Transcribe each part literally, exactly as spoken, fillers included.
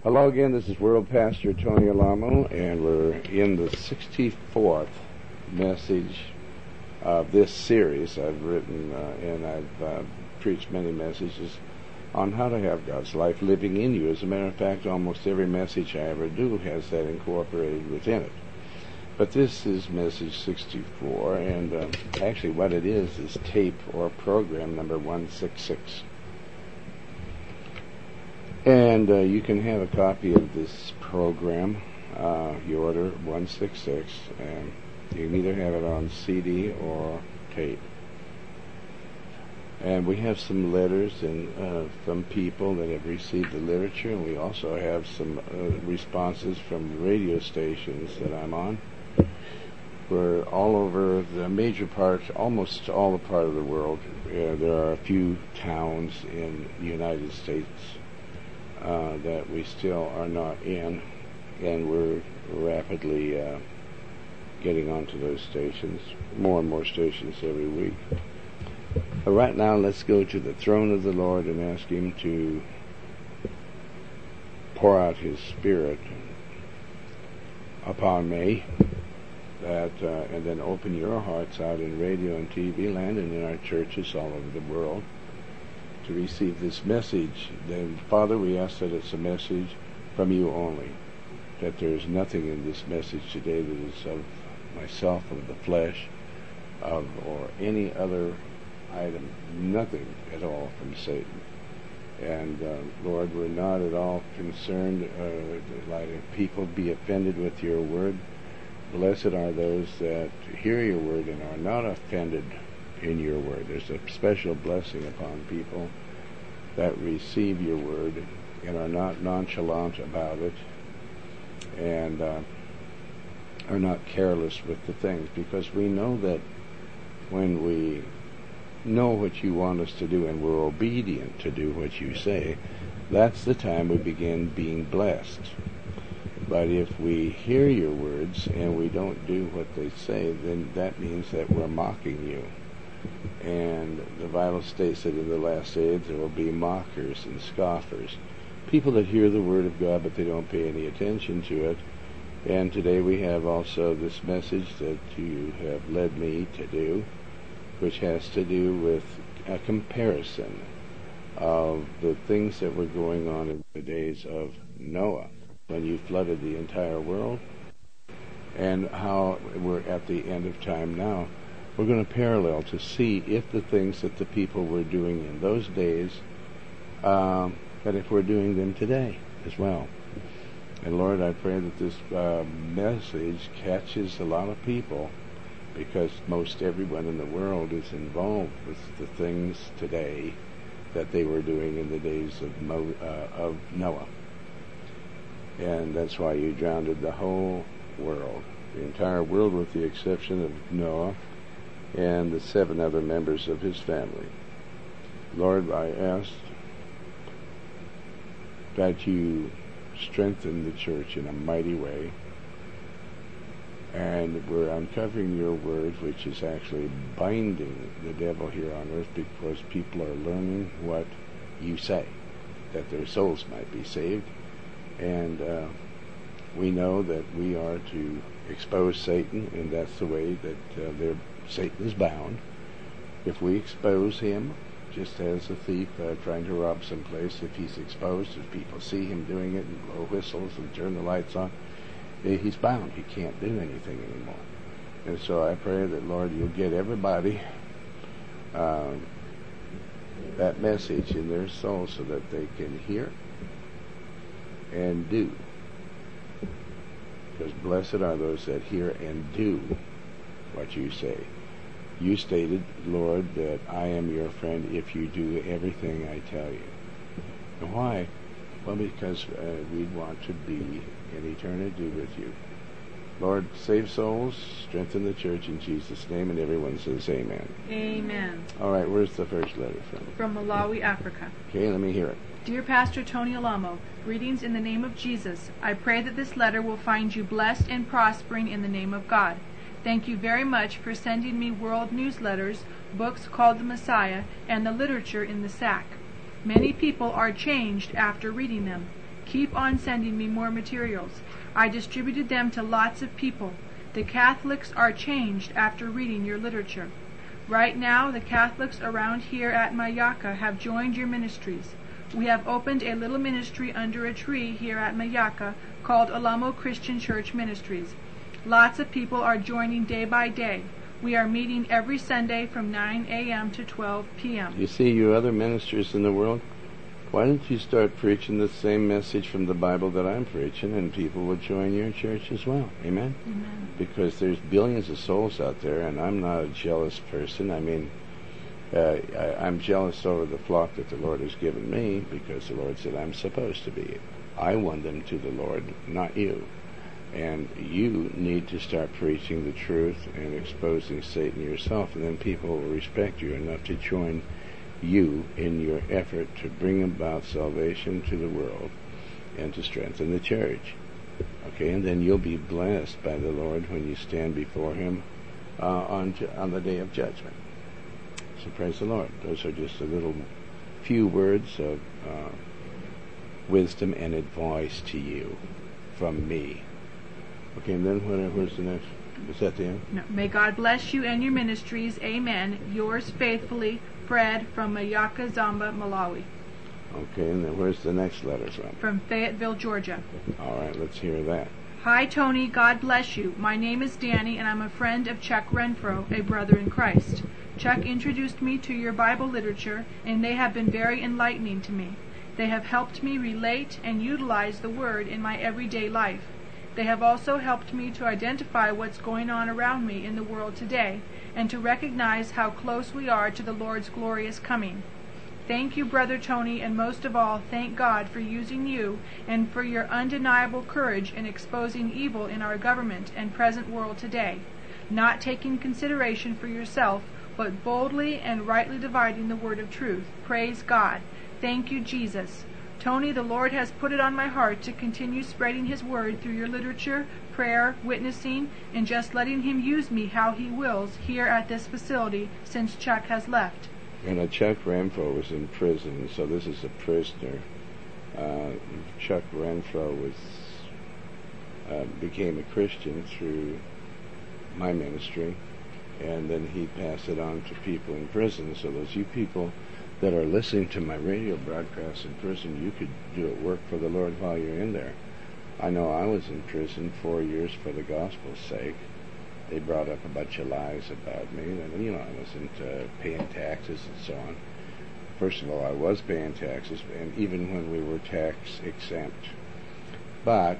Hello again, this is World Pastor Tony Alamo, and we're in the sixty-fourth message of this series. I've written uh, and I've uh, preached many messages on how to have God's life living in you. As a matter of fact, almost every message I ever do has that incorporated within it. But this is message sixty-four, and uh, actually what it is is tape or program number one sixty-six. And uh, you can have a copy of this program. Uh, you order one sixty-six, and you can either have it on C D or tape. And we have some letters and uh, from people that have received the literature, and we also have some uh, responses from radio stations that I'm on. We're all over the major part, almost all the part of the world. Uh, there are a few towns in the United States Uh, that we still are not in, and we're rapidly uh, getting onto those stations, more and more stations every week. But right now, let's go to the throne of the Lord and ask Him to pour out His Spirit upon me, that uh, and then open your hearts out in radio and T V land and in our churches all over the world to receive this message. Then, Father, we ask that it's a message from you only, that there is nothing in this message today that is of myself, of the flesh, of or any other item, nothing at all from Satan. And, uh, Lord, we're not at all concerned uh, like if people be offended with your word. Blessed are those that hear your word and are not offended in your word. There's a special blessing upon people that receive your word and are not nonchalant about it and uh, are not careless with the things, because we know that when we know what you want us to do and we're obedient to do what you say, that's the time we begin being blessed. But if we hear your words and we don't do what they say, then that means that we're mocking you. And the Bible states that in the last days there will be mockers and scoffers, people that hear the word of God but they don't pay any attention to it. And today we have also this message that you have led me to do, which has to do with a comparison of the things that were going on in the days of Noah, when you flooded the entire world, and how we're at the end of time now. We're going to parallel to see if the things that the people were doing in those days, um, that if we're doing them today as well. And Lord, I pray that this uh, message catches a lot of people, because most everyone in the world is involved with the things today that they were doing in the days of, Mo, uh, of Noah. And that's why you drowned the whole world, the entire world with the exception of Noah and the seven other members of his family. Lord, I ask that you strengthen the church in a mighty way, and we're uncovering your word, which is actually binding the devil here on earth, because people are learning what you say, that their souls might be saved. And uh, we know that we are to expose Satan, and that's the way that uh, they're Satan is bound. If we expose him, just as a thief uh, trying to rob someplace, if he's exposed, if people see him doing it and blow whistles and turn the lights on, he's bound. He can't do anything anymore. And so I pray that, Lord, you'll get everybody uh, that message in their soul so that they can hear and do. Because blessed are those that hear and do what you say. You stated, Lord, that I am your friend if you do everything I tell you. And why? Well, because uh, we want to be in eternity with you. Lord, save souls, strengthen the church in Jesus' name, and everyone says amen. Amen. All right, where's the first letter from? From Malawi, Africa. Okay, let me hear it. Dear Pastor Tony Alamo, greetings in the name of Jesus. I pray that this letter will find you blessed and prospering in the name of God. Thank you very much for sending me world newsletters, books called The Messiah, and the literature in the sack. Many people are changed after reading them. Keep on sending me more materials. I distributed them to lots of people. The Catholics are changed after reading your literature. Right now, the Catholics around here at Mayaka have joined your ministries. We have opened a little ministry under a tree here at Mayaka called Alamo Christian Church Ministries. Lots of people are joining day by day. We are meeting every Sunday from nine a.m. to twelve p.m. You see, you other ministers in the world, why don't you start preaching the same message from the Bible that I'm preaching, and people will join your church as well. Amen? Amen. Because there's billions of souls out there, and I'm not a jealous person. I mean, uh, I, I'm jealous over the flock that the Lord has given me, because the Lord said I'm supposed to be. I won them to the Lord, not you. And you need to start preaching the truth and exposing Satan yourself, and then people will respect you enough to join you in your effort to bring about salvation to the world and to strengthen the church. Okay, and then you'll be blessed by the Lord when you stand before Him uh, on ju- on the day of judgment. So praise the Lord. Those are just a little few words of uh, wisdom and advice to you from me. Okay, and then what, where's the next? Is that the end? No. May God bless you and your ministries. Amen. Yours faithfully, Fred from Mayaka Zamba, Malawi. Okay, and then where's the next letter from? From Fayetteville, Georgia. All right, let's hear that. Hi, Tony. God bless you. My name is Danny, and I'm a friend of Chuck Renfro, a brother in Christ. Chuck introduced me to your Bible literature, and they have been very enlightening to me. They have helped me relate and utilize the Word in my everyday life. They have also helped me to identify what's going on around me in the world today, and to recognize how close we are to the Lord's glorious coming. Thank you, Brother Tony, and most of all, thank God for using you and for your undeniable courage in exposing evil in our government and present world today, not taking consideration for yourself, but boldly and rightly dividing the word of truth. Praise God. Thank you, Jesus. Tony, the Lord has put it on my heart to continue spreading His word through your literature, prayer, witnessing, and just letting Him use me how He wills here at this facility since Chuck has left. And uh, Chuck Renfro was in prison, so this is a prisoner. Uh, Chuck Renfro was uh, became a Christian through my ministry, and then he passed it on to people in prison. So those you people that are listening to my radio broadcast in prison, you could do it work for the Lord while you're in there. I know I was in prison four years for the gospel's sake. They brought up a bunch of lies about me, and you know I wasn't uh, paying taxes and so on. First of all, I was paying taxes, and even when we were tax exempt. But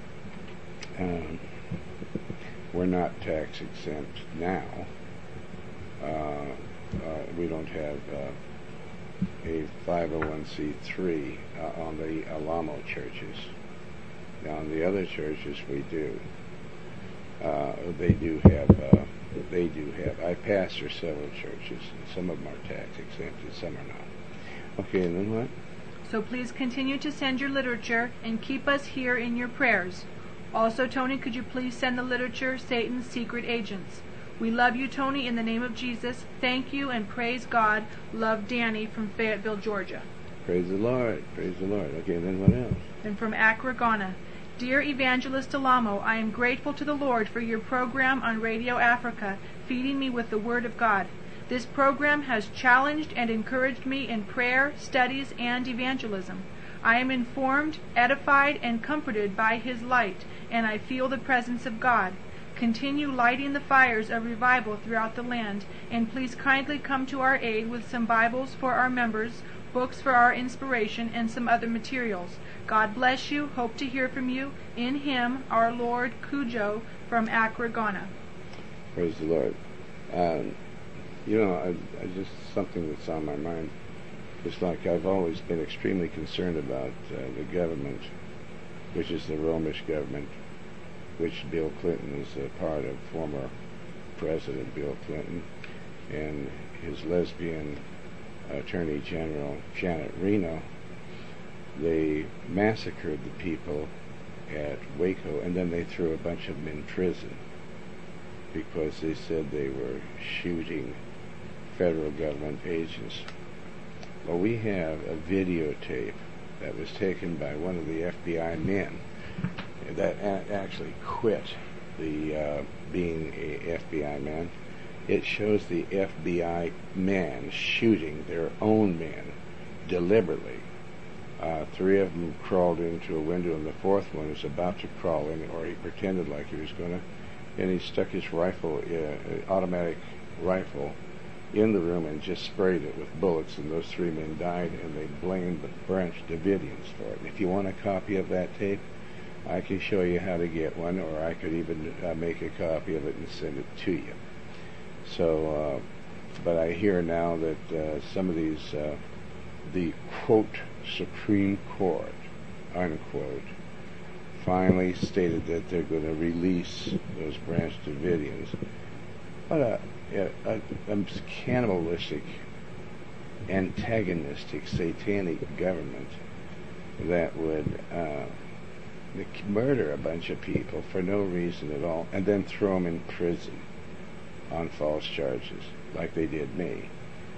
um, we're not tax exempt now. Uh, uh, we don't have uh, a five oh one c three uh, on the Alamo churches. Now, on the other churches, we do. Uh, they do have. Uh, they do have. I pastor several churches, and some of them are tax exempt, and some are not. Okay, and then what? So please continue to send your literature and keep us here in your prayers. Also, Tony, could you please send the literature Satan's Secret Agents? We love you, Tony, in the name of Jesus. Thank you and praise God. Love, Danny from Fayetteville, Georgia. Praise the Lord. Praise the Lord. Okay, and then what else? And from Accra, Ghana. Dear Evangelist Alamo, I am grateful to the Lord for your program on Radio Africa, feeding me with the Word of God. This program has challenged and encouraged me in prayer, studies, and evangelism. I am informed, edified, and comforted by His light, and I feel the presence of God. Continue lighting the fires of revival throughout the land, and please kindly come to our aid with some Bibles for our members, books for our inspiration, and some other materials. God bless you. Hope to hear from you. In Him, our Lord, Cujo from Accra, Ghana. Praise the Lord. Um, you know, I, I just something that's on my mind. It's like I've always been extremely concerned about uh, the government, which is the Romish government, which Bill Clinton is a part of, former President Bill Clinton, and his lesbian Attorney General Janet Reno. They massacred the people at Waco, and then they threw a bunch of them in prison because they said they were shooting federal government agents. Well, we have a videotape that was taken by one of the F B I men that a- actually quit the uh, being a F B I man. It shows the F B I men shooting their own men deliberately. Uh, three of them crawled into a window, and the fourth one was about to crawl in, or he pretended like he was going to, and he stuck his rifle, uh, automatic rifle, in the room and just sprayed it with bullets, and those three men died, and they blamed Branch Davidians for it. And if you want a copy of that tape, I can show you how to get one, or I could even uh, make a copy of it and send it to you. So, uh, but I hear now that uh, some of these, uh, the quote Supreme Court, unquote, finally stated that they're going to release those Branch Davidians. What a, a, a, a cannibalistic, antagonistic, satanic government that would uh, murder a bunch of people for no reason at all, and then throw them in prison on false charges, like they did me.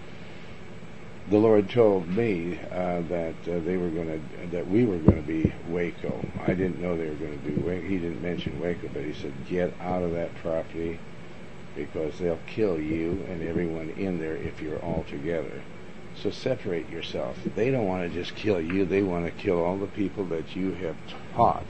The Lord told me uh, that uh, they were going to, that we were going to be Waco. I didn't know they were going to be Waco. He didn't mention Waco, but he said, get out of that property because they'll kill you and everyone in there if you're all together. So separate yourself. They don't want to just kill you. They want to kill all the people that you have taught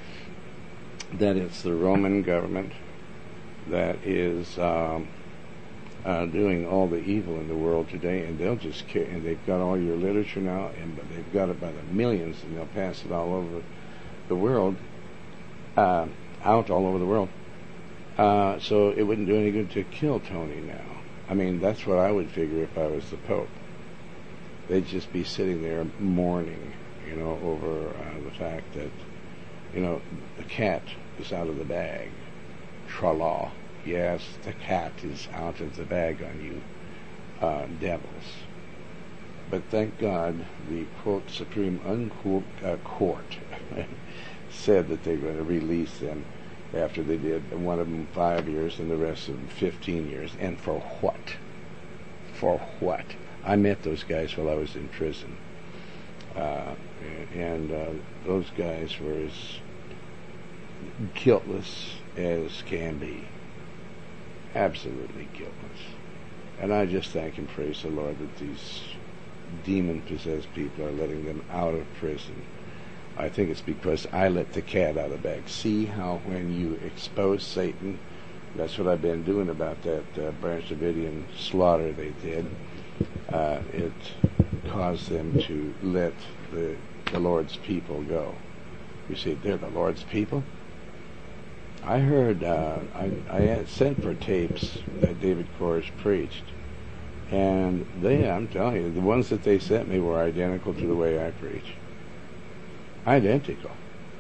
that it's the Roman government that is um, uh, doing all the evil in the world today, and they'll just kill. And they've got all your literature now, and they've got it by the millions, and they'll pass it all over the world, uh, out all over the world. Uh, so it wouldn't do any good to kill Tony now. I mean, that's what I would figure if I was the Pope. They'd just be sitting there mourning, you know, over uh, the fact that, you know, the cat is out of the bag. Tra-la. Yes, the cat is out of the bag on you, uh, devils. But thank God the, quote, Supreme unquote, uh, Court said that they're going to release them after they did one of them five years and the rest of them fifteen years. And for what? For what? I met those guys while I was in prison. Uh, and uh, those guys were as guiltless as can be. Absolutely guiltless. And I just thank and praise the Lord that these demon-possessed people are letting them out of prison. I think it's because I let the cat out of the bag. See how when you expose Satan, that's what I've been doing about that uh, Branch Davidian slaughter they did. Uh, it caused them to let the, the Lord's people go. You see, they're the Lord's people. I heard, uh, I, I had sent for tapes that David Koresh preached, and they, I'm telling you, the ones that they sent me were identical to the way I preach. Identical.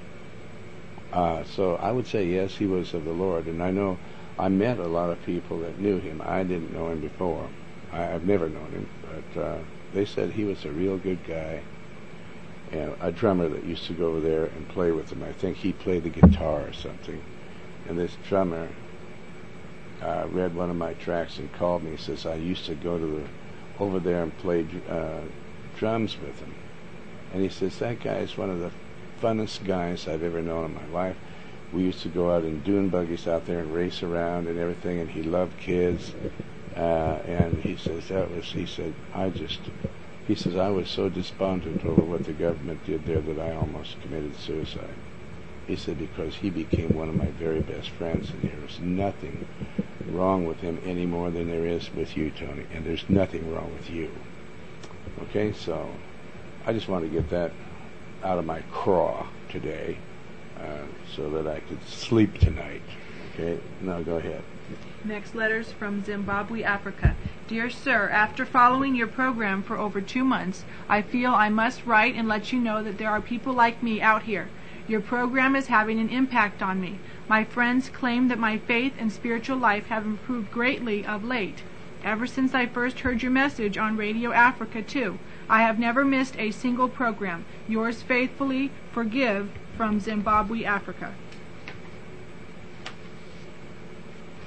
Uh, so I would say, yes, he was of the Lord, and I know I met a lot of people that knew him. I didn't know him before. I, I've never known him, but uh, they said he was a real good guy, and a drummer that used to go over there and play with him. I think he played the guitar or something. And this drummer uh, read one of my tracks and called me. He says, I used to go to the over there and play uh, drums with him. And he says, that guy is one of the funnest guys I've ever known in my life. We used to go out in dune buggies out there and race around and everything, and he loved kids. Uh, and he says, that was, he said, I just, he says, I was so despondent over what the government did there that I almost committed suicide. He said, because he became one of my very best friends, and there's nothing wrong with him any more than there is with you, Tony, and there's nothing wrong with you. Okay, so I just want to get that out of my craw today uh, so that I could sleep tonight. Okay, now go ahead. Next letter's from Zimbabwe, Africa. Dear Sir, after following your program for over two months, I feel I must write and let you know that there are people like me out here. Your program is having an impact on me. My friends claim that my faith and spiritual life have improved greatly of late, ever since I first heard your message on Radio Africa, too. I have never missed a single program. Yours faithfully, Forgive, from Zimbabwe, Africa.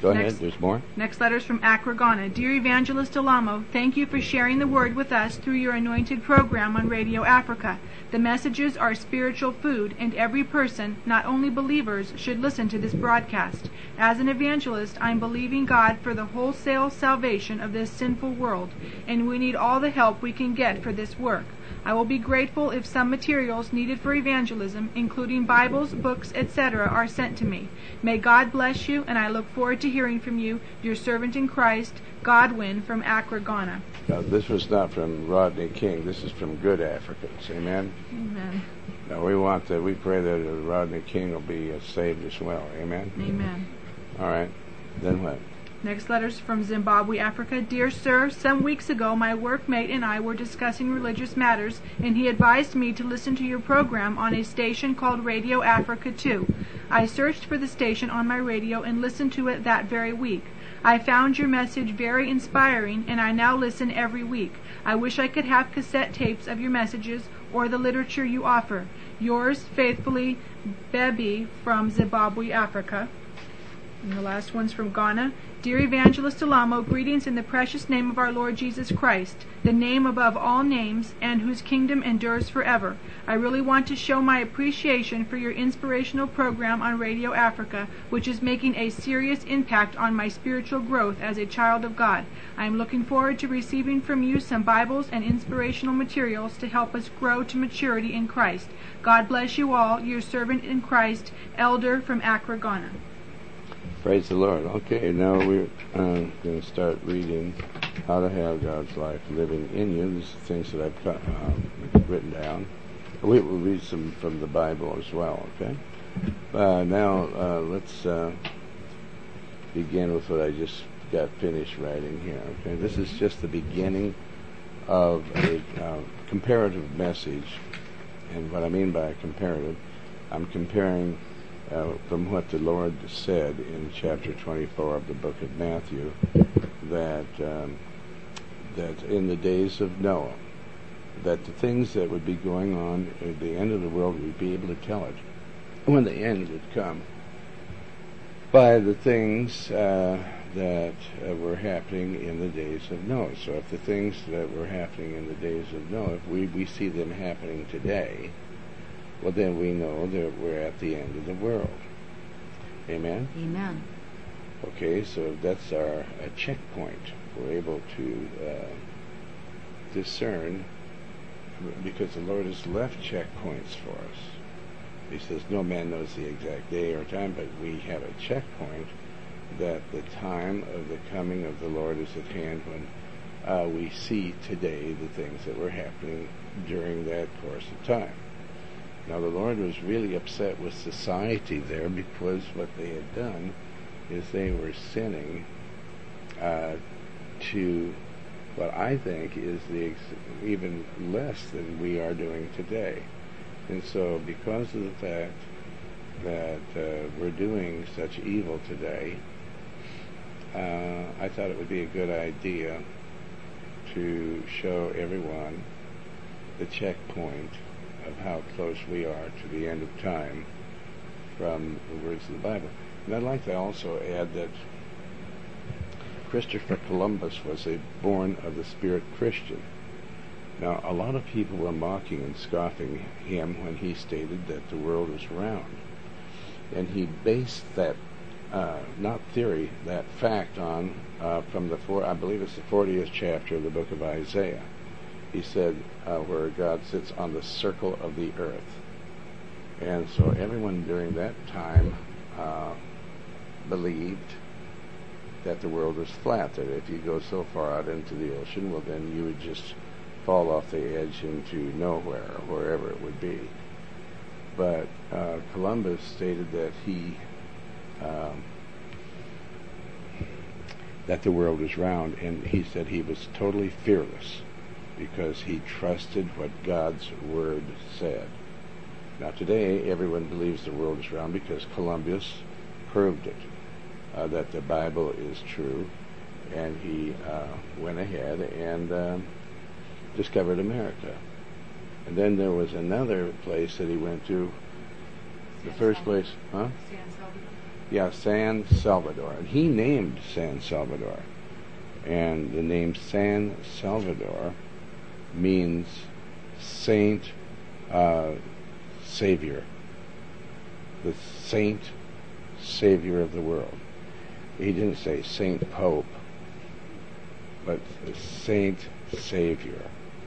Go Next, ahead, there's more. Next letter is from Accra, Ghana. Dear Evangelist Alamo, thank you for sharing the word with us through your anointed program on Radio Africa. The messages are spiritual food, and every person, not only believers, should listen to this broadcast. As an evangelist, I'm believing God for the wholesale salvation of this sinful world, and we need all the help we can get for this work. I will be grateful if some materials needed for evangelism, including Bibles, books, et cetera, are sent to me. May God bless you, and I look forward to hearing from you, your servant in Christ, Godwin from Accra, Ghana. Now, this was not from Rodney King. This is from good Africans. Amen? Amen. Now, we want that. We pray that uh, Rodney King will be uh, saved as well. Amen? Amen. All right. Then what? Next letters from Zimbabwe, Africa. Dear Sir, some weeks ago my workmate and I were discussing religious matters, and he advised me to listen to your program on a station called Radio Africa two. I searched for the station on my radio and listened to it that very week. I found your message very inspiring, and I now listen every week. I wish I could have cassette tapes of your messages or the literature you offer. Yours faithfully, Bebi from Zimbabwe, Africa. And the last one's from Ghana. Dear Evangelist Alamo, greetings in the precious name of our Lord Jesus Christ, the name above all names and whose kingdom endures forever. I really want to show my appreciation for your inspirational program on Radio Africa, which is making a serious impact on my spiritual growth as a child of God. I am looking forward to receiving from you some Bibles and inspirational materials to help us grow to maturity in Christ. God bless you all, your servant in Christ, Elder from Accra, Ghana. Praise the Lord. Okay, now we're uh, going to start reading How to Have God's Life Living in You. These are things that I've cut, um, written down. We will read some from the Bible as well, okay? Uh, now, uh, let's uh, begin with what I just got finished writing here, okay? This is just the beginning of a uh, comparative message. And what I mean by comparative, I'm comparing Uh, from what the Lord said in chapter twenty-four of the book of Matthew, that um, that in the days of Noah, that the things that would be going on at the end of the world, we'd be able to tell it when the end would come by the things uh, that uh, were happening in the days of Noah. So if the things that were happening in the days of Noah, if we, we see them happening today, well, then we know that we're at the end of the world. Amen? Amen. Okay, so that's our a checkpoint. We're able to uh, discern, because the Lord has left checkpoints for us. He says no man knows the exact day or time, but we have a checkpoint that the time of the coming of the Lord is at hand, when uh, we see today the things that were happening during that course of time. Now, the Lord was really upset with society there, because what they had done is they were sinning uh, to what I think is the ex- even less than we are doing today. And so, because of the fact that uh, we're doing such evil today, uh, I thought it would be a good idea to show everyone the checkpoint of how close we are to the end of time from the words of the Bible. And I'd like to also add that Christopher Columbus was a born of the Spirit Christian. Now, a lot of people were mocking and scoffing him when he stated that the world is round. And he based that, uh, not theory, that fact on, uh, from the, four, I believe it's the fortieth chapter of the book of Isaiah. He said, uh, where God sits on the circle of the earth. And so everyone during that time uh, believed that the world was flat, that if you go so far out into the ocean, well, then you would just fall off the edge into nowhere, or wherever it would be. But uh, Columbus stated that he, um, that the world was round, and he said he was totally fearless, because he trusted what God's Word said. Now today, everyone believes the world is round because Columbus proved it, uh, that the Bible is true, and he uh, went ahead and uh, discovered America. And then there was another place that he went to. The first place, huh? San Salvador. Yeah, San Salvador. And he named San Salvador. And the name San Salvador means Saint uh, Savior. The Saint Savior of the world. He didn't say Saint Pope, but the Saint Savior.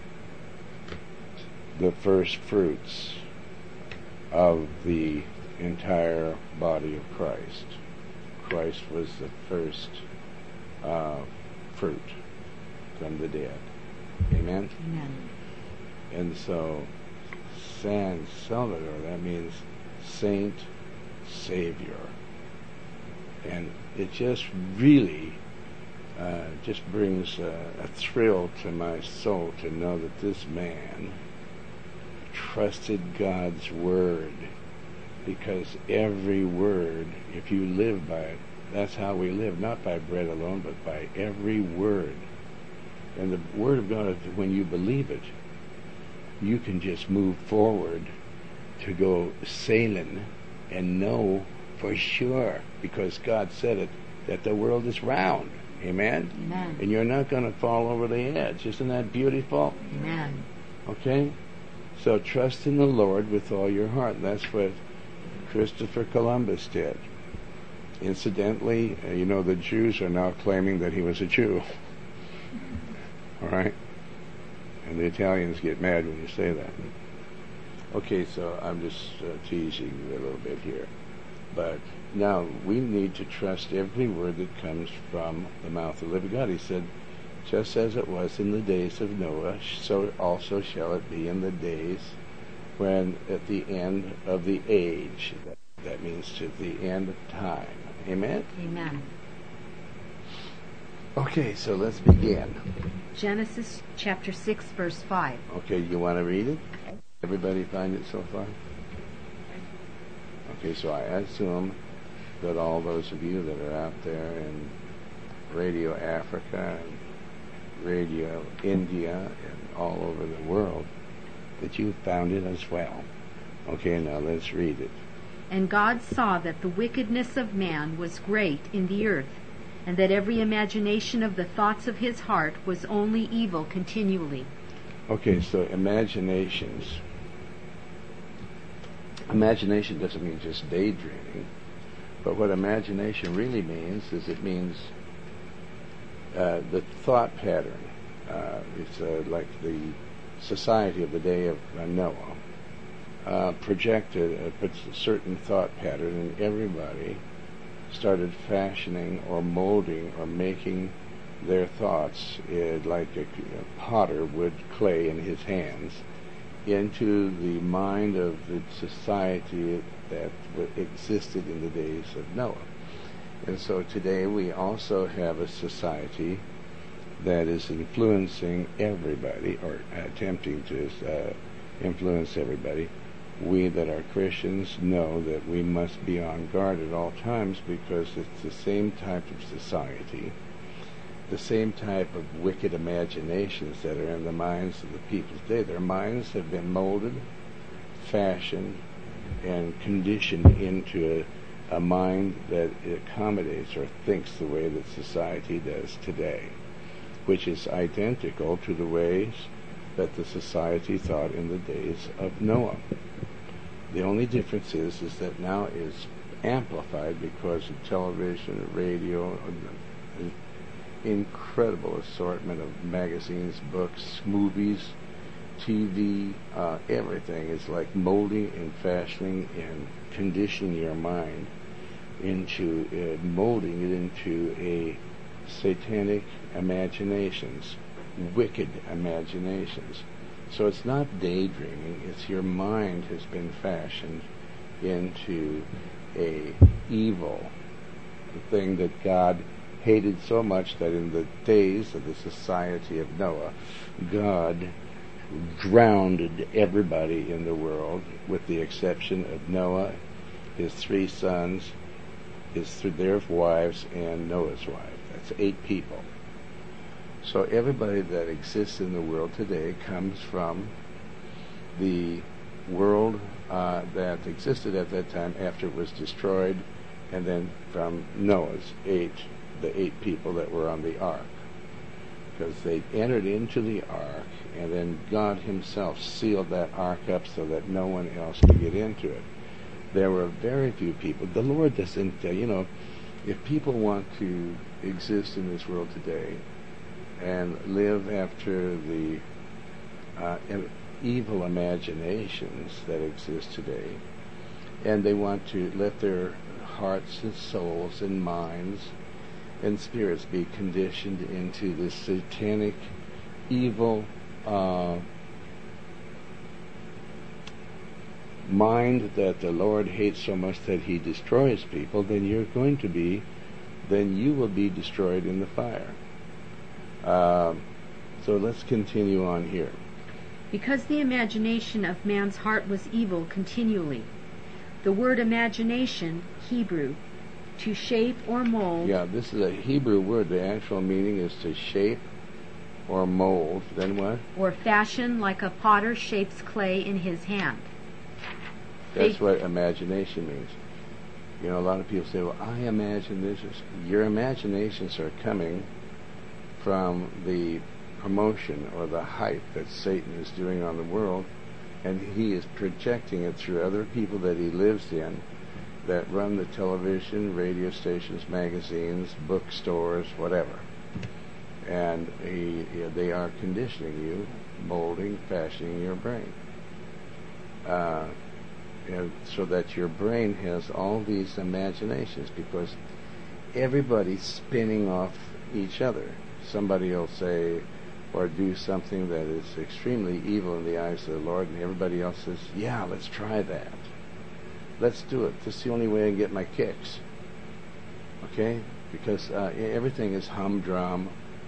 The first fruits of the entire body of Christ. Christ was the first uh, fruit from the dead. Amen? Amen. And so, San Salvador, that means Saint Savior. And it just really uh, just brings a, a thrill to my soul to know that this man trusted God's word, because every word, if you live by it, that's how we live, not by bread alone, but by every word. And the word of God, when you believe it, you can just move forward to go sailing and know for sure, because God said it, that the world is round. Amen? Amen. And you're not going to fall over the edge. Isn't that beautiful? Amen. Okay? So trust in the Lord with all your heart. That's what Christopher Columbus did. Incidentally, uh, you know, the Jews are now claiming that he was a Jew. All right? And the Italians get mad when you say that. Okay, so I'm just uh, teasing you a little bit here. But now we need to trust every word that comes from the mouth of the living God. He said, just as it was in the days of Noah, so also shall it be in the days when at the end of the age. That, that means to the end of time. Amen? Amen. Okay, so let's begin. Genesis chapter six, verse five. Okay, you want to read it? Everybody find it so far? Okay, so I assume that all those of you that are out there in Radio Africa and Radio India and all over the world, that you found it as well. Okay, now let's read it. And God saw that the wickedness of man was great in the earth, and that every imagination of the thoughts of his heart was only evil continually. Okay, so imaginations. Imagination doesn't mean just daydreaming, but what imagination really means is it means uh, the thought pattern. Uh, it's uh, like the society of the day of uh, Noah uh, projected a, a certain thought pattern, and everybody started fashioning or molding or making their thoughts uh, like a, a potter would clay in his hands into the mind of the society that existed in the days of Noah. And so today we also have a society that is influencing everybody, or attempting to uh, influence everybody. We that are Christians know that we must be on guard at all times, because it's the same type of society, the same type of wicked imaginations that are in the minds of the people today. Their minds have been molded, fashioned, and conditioned into a, a mind that accommodates or thinks the way that society does today, which is identical to the ways that the society thought in the days of Noah. The only difference is, is that now it's amplified because of television, radio, an incredible assortment of magazines, books, movies, T V, uh, everything is like molding and fashioning and conditioning your mind into, uh, molding it into a satanic imaginations, wicked imaginations. So it's not daydreaming, it's your mind has been fashioned into a evil thing that God hated so much that in the days of the society of Noah, God drowned everybody in the world with the exception of Noah, his three sons, his their wives, and Noah's wife. That's eight people. So everybody that exists in the world today comes from the world uh, that existed at that time after it was destroyed and then from Noah's eight, the eight people that were on the ark. Because they entered into the ark, and then God himself sealed that ark up so that no one else could get into it. There were very few people. The Lord doesn't, uh, you know, if people want to exist in this world today and live after the uh, evil imaginations that exist today, and they want to let their hearts and souls and minds and spirits be conditioned into this satanic, evil uh, mind that the Lord hates so much that he destroys people, then you're going to be, then you will be destroyed in the fire. Uh, so let's continue on here. Because the imagination of man's heart was evil continually. The word imagination, Hebrew, to shape or mold. Yeah, this is a Hebrew word. The actual meaning is to shape or mold. Then what? Or fashion like a potter shapes clay in his hand. That's They, what imagination means. You know, a lot of people say, well, I imagine this. Your imaginations are coming from the promotion or the hype that Satan is doing on the world, and he is projecting it through other people that he lives in, that run the television, radio stations, magazines, bookstores, whatever. And he, they are conditioning you, molding, fashioning your brain. Uh, and so that your brain has all these imaginations, because everybody's spinning off each other. Somebody will say or do something that is extremely evil in the eyes of the Lord, and everybody else says, yeah, let's try that. Let's do it. This is the only way I can get my kicks. Okay? Because uh, everything is humdrum,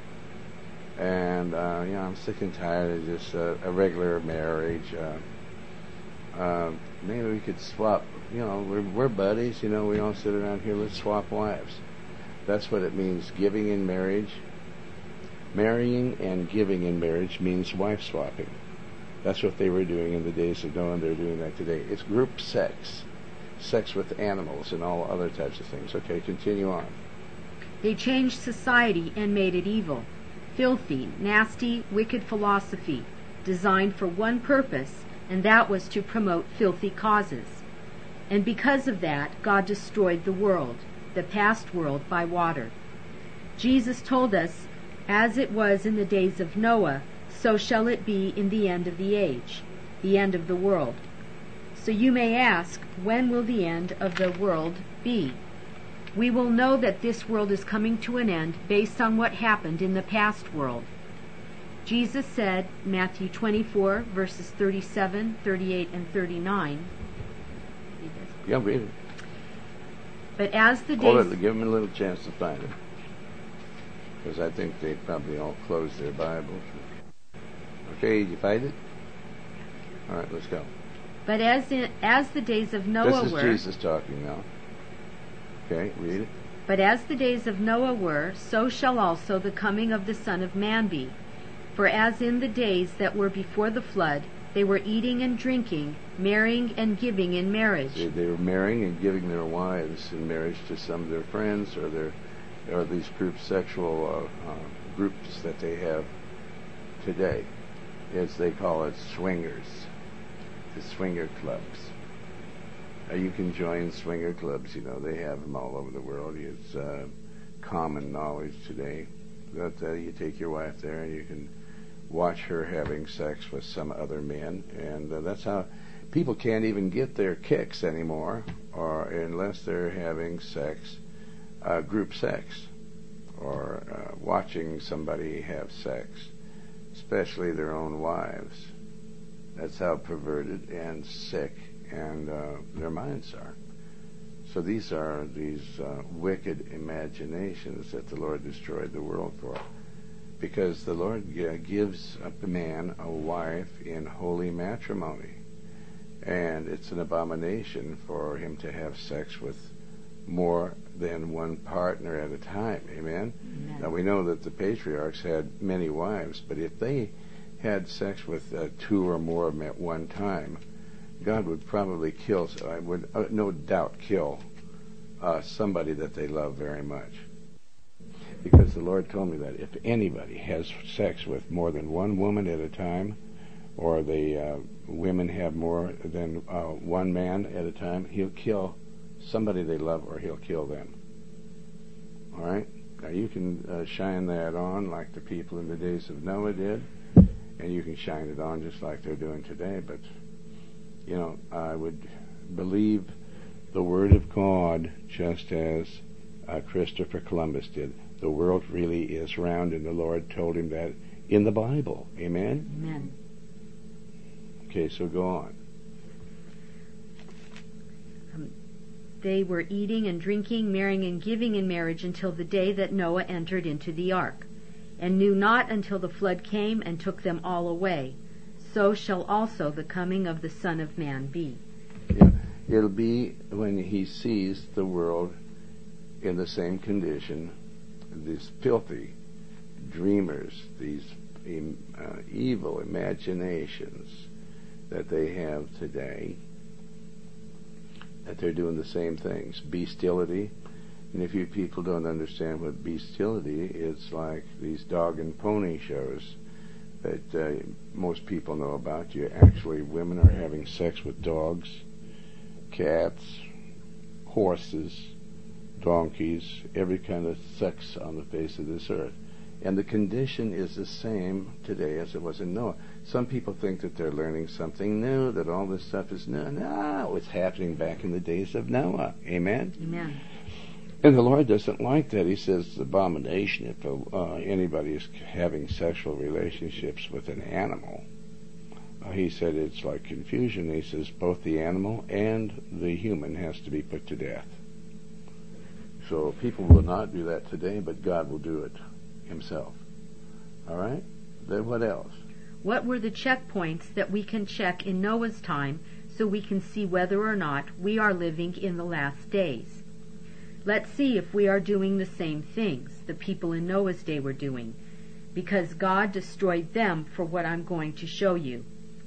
and uh, you know, I'm sick and tired of just uh, a regular marriage. Uh, uh, maybe we could swap. You know, we're, we're buddies. You know, we all sit around here. Let's swap wives. That's what it means. Giving in marriage, marrying and giving in marriage means wife swapping. That's what they were doing in the days of Noah, and they're doing that today. It's group sex. Sex with animals and all other types of things. Okay, continue on. They changed society and made it evil. Filthy, nasty, wicked philosophy, designed for one purpose, and that was to promote filthy causes. And because of that, God destroyed the world, the past world, by water. Jesus told us, as it was in the days of Noah, so shall it be in the end of the age, the end of the world. So you may ask, when will the end of the world be? We will know that this world is coming to an end based on what happened in the past world. Jesus said, Matthew twenty-four, verses thirty-seven, thirty-eight, and thirty-nine. Yeah, read it. But as the Hold days... it, give them a little chance to find it. Because I think they probably all closed their Bibles. Okay, did you find it? All right, let's go. But as in, as the days of Noah This is were... Jesus talking now. Okay, read it. But as the days of Noah were, so shall also the coming of the Son of Man be. For as in the days that were before the flood, they were eating and drinking, marrying and giving in marriage. They, they were marrying and giving their wives in marriage to some of their friends, or their, or these group sexual uh, uh, groups that they have today. As they call it, swingers. The swinger clubs. Uh, you can join swinger clubs. You know, they have them all over the world. It's uh, common knowledge today that uh, you take your wife there and you can watch her having sex with some other men, and uh, that's how people can't even get their kicks anymore, or unless they're having sex, uh, group sex, or uh, watching somebody have sex, especially their own wives. That's how perverted and sick and uh, their minds are. So these are these uh, wicked imaginations that the Lord destroyed the world for. Because the Lord uh, gives a man a wife in holy matrimony. And it's an abomination for him to have sex with more than one partner at a time. Amen? Amen. Now we know that the patriarchs had many wives, but if they had sex with uh, two or more of them at one time, God would probably kill, I would uh, no doubt kill uh, somebody that they love very much. Because the Lord told me that if anybody has sex with more than one woman at a time, or the uh, women have more than uh, one man at a time, he'll kill somebody they love, or he'll kill them. All right? Now you can uh, shine that on like the people in the days of Noah did, and you can shine it on just like they're doing today. But, you know, I would believe the Word of God just as uh, Christopher Columbus did. The world really is round, and the Lord told him that in the Bible. Amen? Amen. Okay, so go on. Um, they were eating and drinking, marrying and giving in marriage until the day that Noah entered into the ark, and knew not until the flood came and took them all away. So shall also the coming of the Son of Man be. Yeah, it'll be when he sees the world in the same condition, these filthy dreamers, these uh, evil imaginations that they have today, that they're doing the same things. Bestiality. And if you people don't understand what bestiality is, it's like these dog and pony shows that uh, most people know about. You actually, women are having sex with dogs, cats, horses, donkeys, every kind of sex on the face of this earth. And the condition is the same today as it was in Noah. Some people think that they're learning something new, that all this stuff is new. No, it's happening back in the days of Noah. Amen? Amen. And the Lord doesn't like that. He says it's abomination if uh, anybody is having sexual relationships with an animal. Uh, he said it's like confusion. He says both the animal and the human has to be put to death. So people will not do that today, but God will do it himself. All right? Then what else? What were the checkpoints that we can check in Noah's time so we can see whether or not we are living in the last days? Let's see if we are doing the same things the people in Noah's day were doing, because God destroyed them for what I'm going to show you,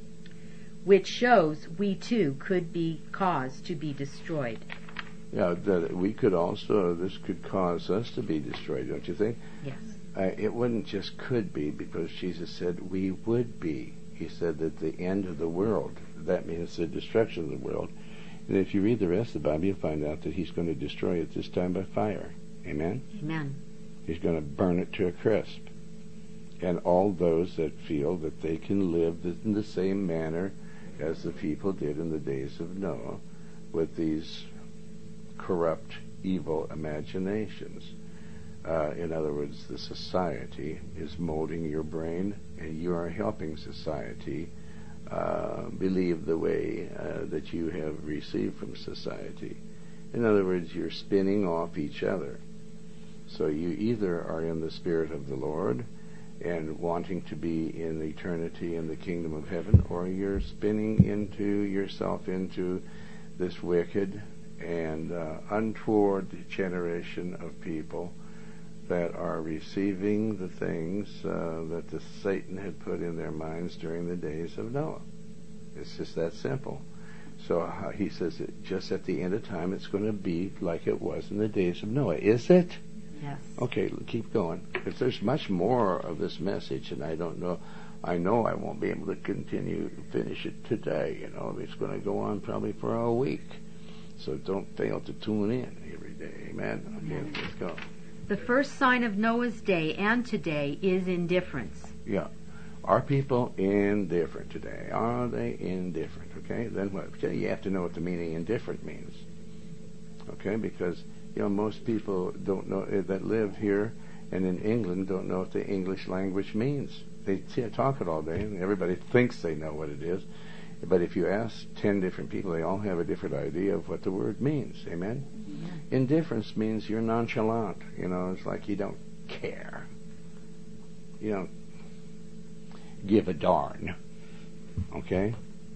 which shows we too could be caused to be destroyed. Yeah, that we could also, this could cause us to be destroyed, don't you think? Yes. Uh, it wouldn't just could be, because Jesus said we would be. He said that the end of the world, that means the destruction of the world. And if you read the rest of the Bible, you'll find out that he's going to destroy it this time by fire. Amen? Amen. He's going to burn it to a crisp. And all those that feel that they can live in the same manner as the people did in the days of Noah, with these corrupt, evil imaginations. Uh, in other words, the society is molding your brain, and you are helping society uh, believe the way uh, that you have received from society. In other words, you're spinning off each other. So you either are in the Spirit of the Lord and wanting to be in eternity in the kingdom of heaven, or you're spinning into yourself into this wicked and uh, untoward generation of people that are receiving the things uh, that the Satan had put in their minds during the days of Noah. It's just that simple. So uh, he says that just at the end of time, it's going to be like it was in the days of Noah. Is it? Yes. Okay, keep going. If there's much more of this message, and I don't know, I know I won't be able to continue to finish it today. You know, it's going to go on probably for a week. So don't fail to tune in every day. Amen? Okay, Amen. let's go. The first sign of Noah's day and today is indifference. Yeah. Are people indifferent today? Are they indifferent? Okay, then what? Okay, you have to know what the meaning indifferent means. Okay, because, you know, most people don't know, that live here and in England don't know what the English language means. They t- talk it all day, and everybody thinks they know what it is. But if you ask ten different people, they all have a different idea of what the word means. Amen? Amen. Indifference means you're nonchalant. You know, it's like you don't care. You don't give a darn. Okay?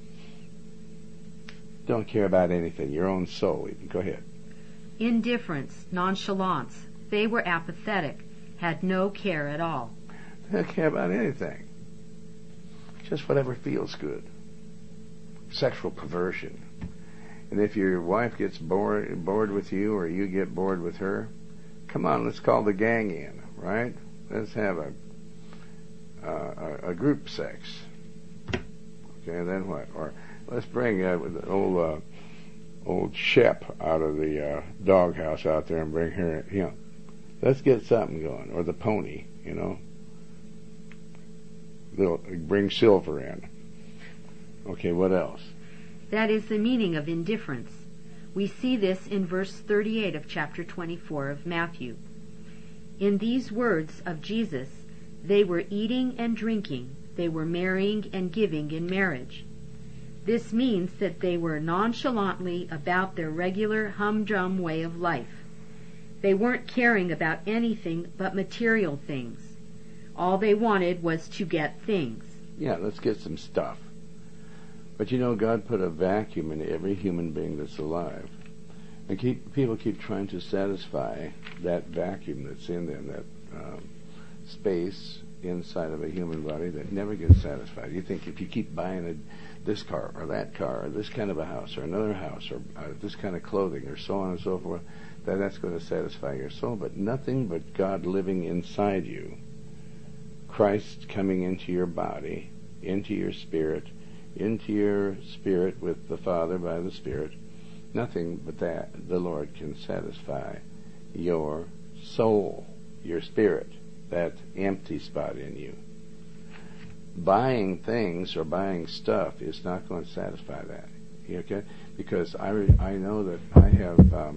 Don't care about anything. Your own soul even. Go ahead. Indifference, nonchalance. They were apathetic, had no care at all. They don't care about anything. Just whatever feels good. Sexual perversion. And if your wife gets bored bored with you, or you get bored with her, come on, let's call the gang in, right? Let's have a uh, a, a group sex. Okay, and then what? Or let's bring uh, old uh, old Shep out of the uh, doghouse out there and bring her. You know, let's get something going. Or the pony, you know. They'll bring Silver in. Okay, what else? That is the meaning of indifference. We see this in verse thirty-eight of chapter twenty-four of Matthew. In these words of Jesus, they were eating and drinking, they were marrying and giving in marriage. This means that they were nonchalantly about their regular humdrum way of life. They weren't caring about anything but material things. All they wanted was to get things. Yeah, let's get some stuff. But you know, God put a vacuum in every human being that's alive. And keep, people keep trying to satisfy that vacuum that's in them, that um, space inside of a human body that never gets satisfied. You think if you keep buying a, this car or that car or this kind of a house or another house or uh, this kind of clothing or so on and so forth, that that's going to satisfy your soul. But nothing but God living inside you, Christ coming into your body, into your spirit, into your spirit with the Father by the Spirit, nothing but that the Lord can satisfy your soul, your spirit, that empty spot in you. Buying things or buying stuff is not going to satisfy that. Okay? Because I, re- I know that I have, um,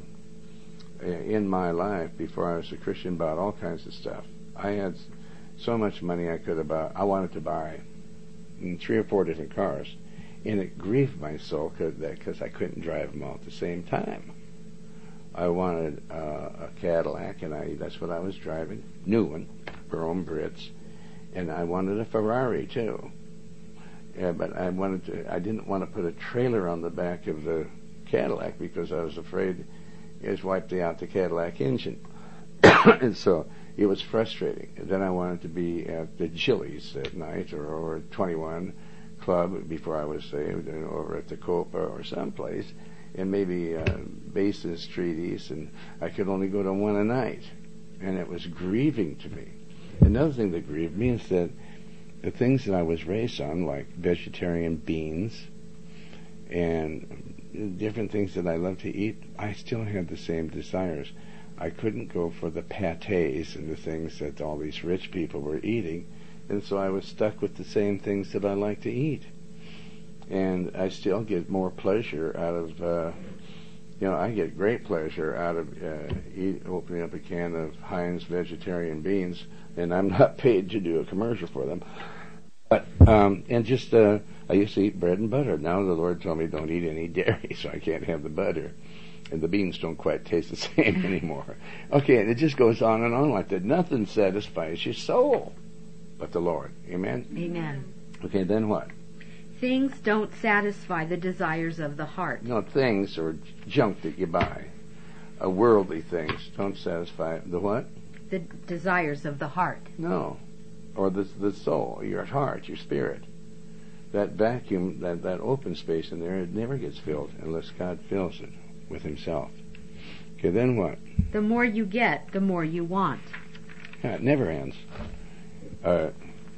in my life, before I was a Christian, bought all kinds of stuff. I had so much money I could have bought. I wanted to buy three or four different cars, and it grieved my soul because I couldn't drive them all at the same time. I wanted uh, a Cadillac, and I that's what I was driving, new one, Jerome Brits, and I wanted a Ferrari too. Yeah, but I wanted to. I didn't want to put a trailer on the back of the Cadillac because I was afraid it was wiped out the Cadillac engine, and so it was frustrating. And then I wanted to be at the Chili's at night, or over at twenty-one Club before I was saved, and over at the Copa or someplace, and maybe uh, Basin Street East, and I could only go to one a night, and it was grieving to me. Another thing that grieved me is that the things that I was raised on, like vegetarian beans and different things that I love to eat, I still had the same desires. I couldn't go for the pâtés and the things that all these rich people were eating, and so I was stuck with the same things that I like to eat. And I still get more pleasure out of, uh, you know, I get great pleasure out of uh, eat, opening up a can of Heinz vegetarian beans, and I'm not paid to do a commercial for them. But, um, and just, uh, I used to eat bread and butter. Now the Lord told me don't eat any dairy, so I can't have the butter. And the beans don't quite taste the same anymore. Okay, and it just goes on and on like that. Nothing satisfies your soul but the Lord. Amen? Amen. Okay, then what? Things don't satisfy the desires of the heart. No, things or junk that you buy. Uh, worldly things don't satisfy the what? The desires of the heart. No. Or the the soul, your heart, your spirit. That vacuum, that, that open space in there, it never gets filled unless God fills it with himself. Okay, then what? The more you get, the more you want. Yeah, it never ends. Uh,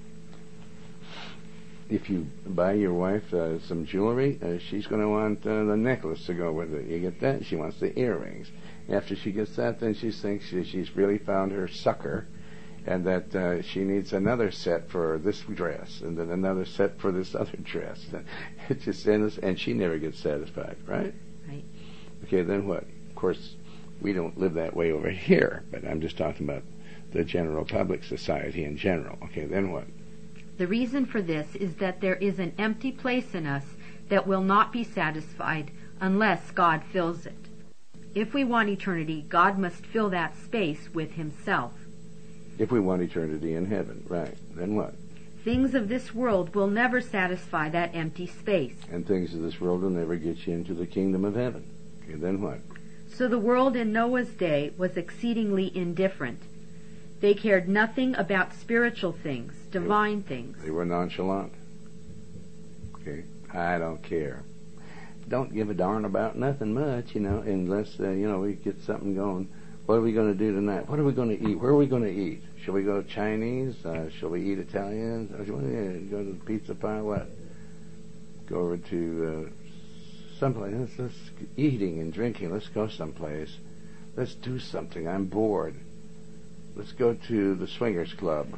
if you buy your wife uh, some jewelry, uh, she's going to want uh, the necklace to go with it. You get that? She wants the earrings. After she gets that, then she thinks she, she's really found her sucker, and that uh, she needs another set for this dress, and then another set for this other dress. It just ends, and she never gets satisfied, right? Right. Okay, then what? Of course, we don't live that way over here, but I'm just talking about the general public, society in general. Okay, then what? The reason for this is that there is an empty place in us that will not be satisfied unless God fills it. If we want eternity, God must fill that space with himself. If we want eternity in heaven, right. Then what? Things of this world will never satisfy that empty space. And things of this world will never get you into the kingdom of heaven. Okay, then what? So the world in Noah's day was exceedingly indifferent. They cared nothing about spiritual things, divine things. They were nonchalant. Okay, I don't care. don't give a darn about nothing much, you know, unless, uh, you know, we get something going. What are we going to do tonight? What are we going to eat? Where are we going to eat? Shall we go Chinese? Uh, shall we eat Italian? Or shall we go to the pizza pie? What? Go over to uh, someplace. Let's, let's eating and drinking. Let's go someplace. Let's do something. I'm bored. Let's go to the swingers club.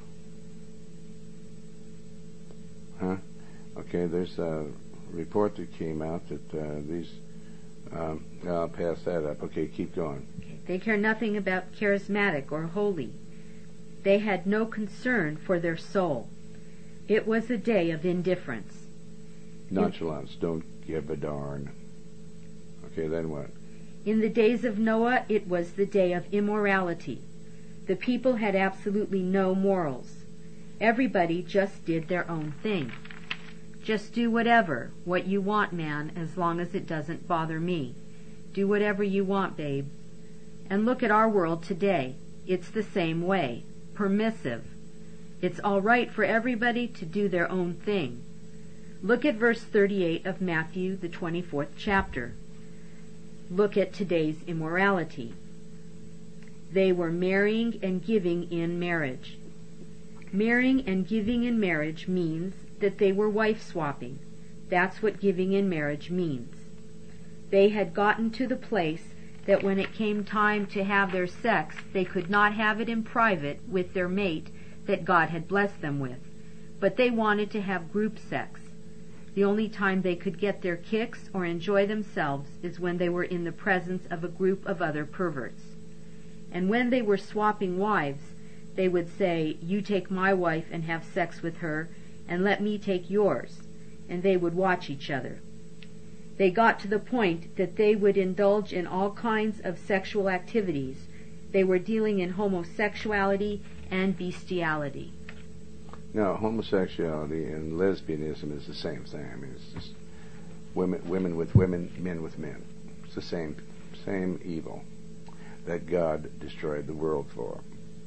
Huh? Okay, there's a report that came out that uh, these... Um, I'll pass that up. Okay, keep going. They care nothing about charismatic or holy. They had no concern for their soul. It was a day of indifference. Nonchalance. Don't give a darn. Okay, then what? In the days of Noah, it was the day of immorality. The people had absolutely no morals. Everybody just did their own thing. Just do whatever, what you want, man, as long as it doesn't bother me. Do whatever you want, babe. And look at our world today. It's the same way. Permissive. It's all right for everybody to do their own thing. Look at verse thirty-eight of Matthew, the twenty-fourth chapter. Look at today's immorality. They were marrying and giving in marriage. Marrying and giving in marriage means that they were wife-swapping. That's what giving in marriage means. They had gotten to the place that when it came time to have their sex, they could not have it in private with their mate that God had blessed them with, but they wanted to have group sex. The only time they could get their kicks or enjoy themselves is when they were in the presence of a group of other perverts. And when they were swapping wives, they would say, "You take my wife and have sex with her, and let me take yours," and they would watch each other. They got to the point that they would indulge in all kinds of sexual activities. They were dealing in homosexuality and bestiality. Now, homosexuality and lesbianism is the same thing. I mean, it's just women, women with women, men with men. It's the same, same evil that God destroyed the world for.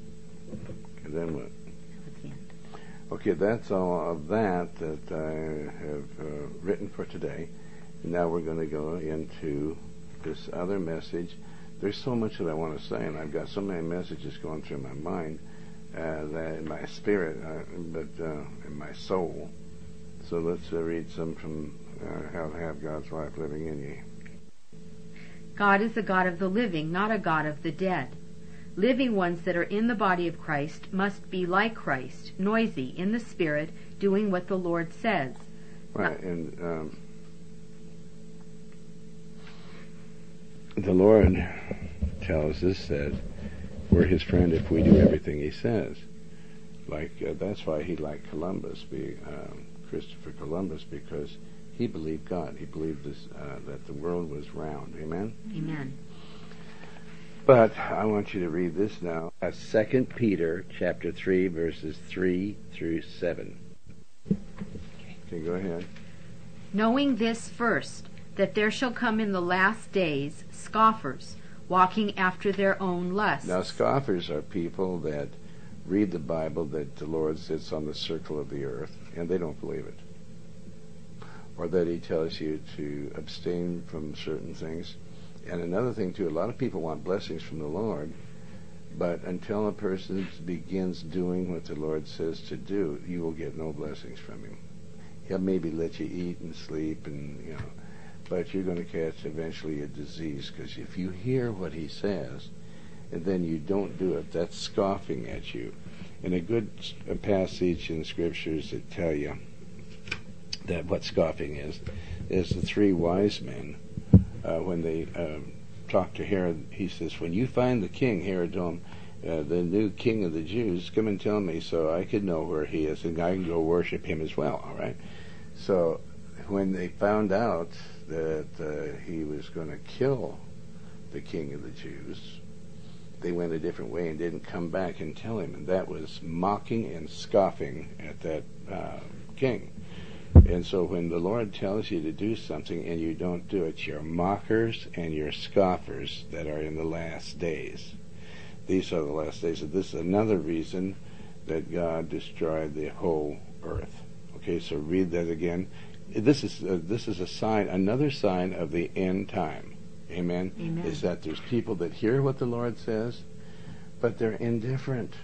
And then what? Okay, that's all of that that I have uh, written for today. Now we're going to go into this other message. There's so much that I want to say, and I've got so many messages going through my mind, uh, that in my spirit, uh, but uh, in my soul. So let's uh, read some from uh, How to Have God's Life Living in You. God is a God of the living, not a God of the dead. Living ones that are in the body of Christ must be like Christ, noisy in the spirit, doing what the Lord says. Right, and um, the Lord tells us that we're His friend if we do everything He says. Like uh, that's why He liked Columbus, be, um, Christopher Columbus, because he believed God. He believed this, uh, that the world was round. Amen? Amen. But I want you to read this now. Uh, Second Peter chapter three, verses three through seven. Okay, go ahead. Knowing this first, that there shall come in the last days scoffers, walking after their own lusts. Now, scoffers are people that read the Bible that the Lord sits on the circle of the earth, and they don't believe it. Or that He tells you to abstain from certain things. And another thing, too, a lot of people want blessings from the Lord, but until a person begins doing what the Lord says to do, you will get no blessings from Him. He'll maybe let you eat and sleep, and you know, but you're going to catch eventually a disease, because if you hear what He says and then you don't do it, that's scoffing at you. And a good a passage in the Scriptures that tell you that what scoffing is, is the three wise men. Uh, when they uh, talked to Herod, he says, "When you find the king," Herod told him, uh, "the new king of the Jews, come and tell me so I could know where he is and I can go worship him as well." All right. So when they found out that uh, he was going to kill the king of the Jews, they went a different way and didn't come back and tell him, and that was mocking and scoffing at that uh, king. And so when the Lord tells you to do something and you don't do it, you're mockers and you're scoffers that are in the last days. These are the last days. And this is another reason that God destroyed the whole earth. Okay, so read that again. this is uh, this is a sign, another sign of the end time. Amen? Amen. Is that there's people that hear what the Lord says, but they're indifferent.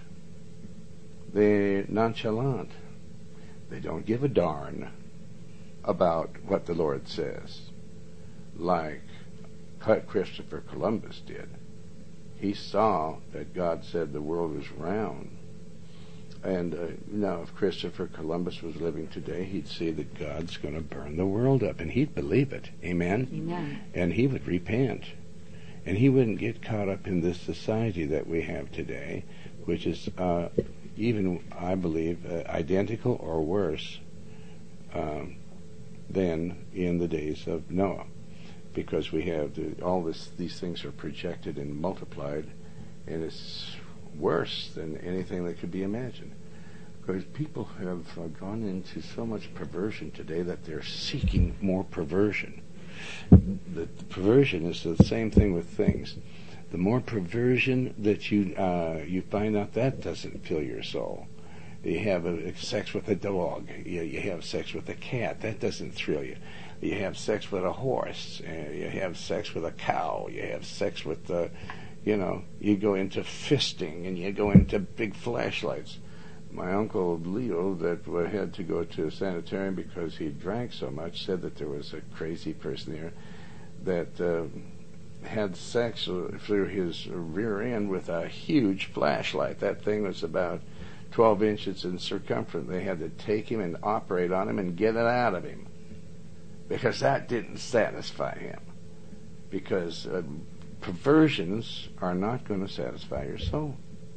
They're nonchalant. They don't give a darn about what the Lord says, like Christopher Columbus did. He saw that God said the world was round. And uh, now, if Christopher Columbus was living today, he'd see that God's going to burn the world up, and he'd believe it. Amen? Amen. And he would repent. And he wouldn't get caught up in this society that we have today, which is uh, even, I believe, uh, identical or worse um, than in the days of Noah. Because we have the, all this, these things are projected and multiplied, and it's worse than anything that could be imagined. Because people have uh, gone into so much perversion today that they're seeking more perversion. The, the perversion is the same thing with things. The more perversion that you uh, you find out, that doesn't fill your soul. You have a, sex with a dog. You, you have sex with a cat. That doesn't thrill you. You have sex with a horse. Uh, you have sex with a cow. You have sex with, uh, you know, you go into fisting and you go into big flashlights. My uncle Leo, that had to go to a sanitarium because he drank so much, said that there was a crazy person there that uh, had sex through his rear end with a huge flashlight. That thing was about twelve inches in circumference. They had to take him and operate on him and get it out of him, because that didn't satisfy him. Because uh, perversions are not going to satisfy your soul.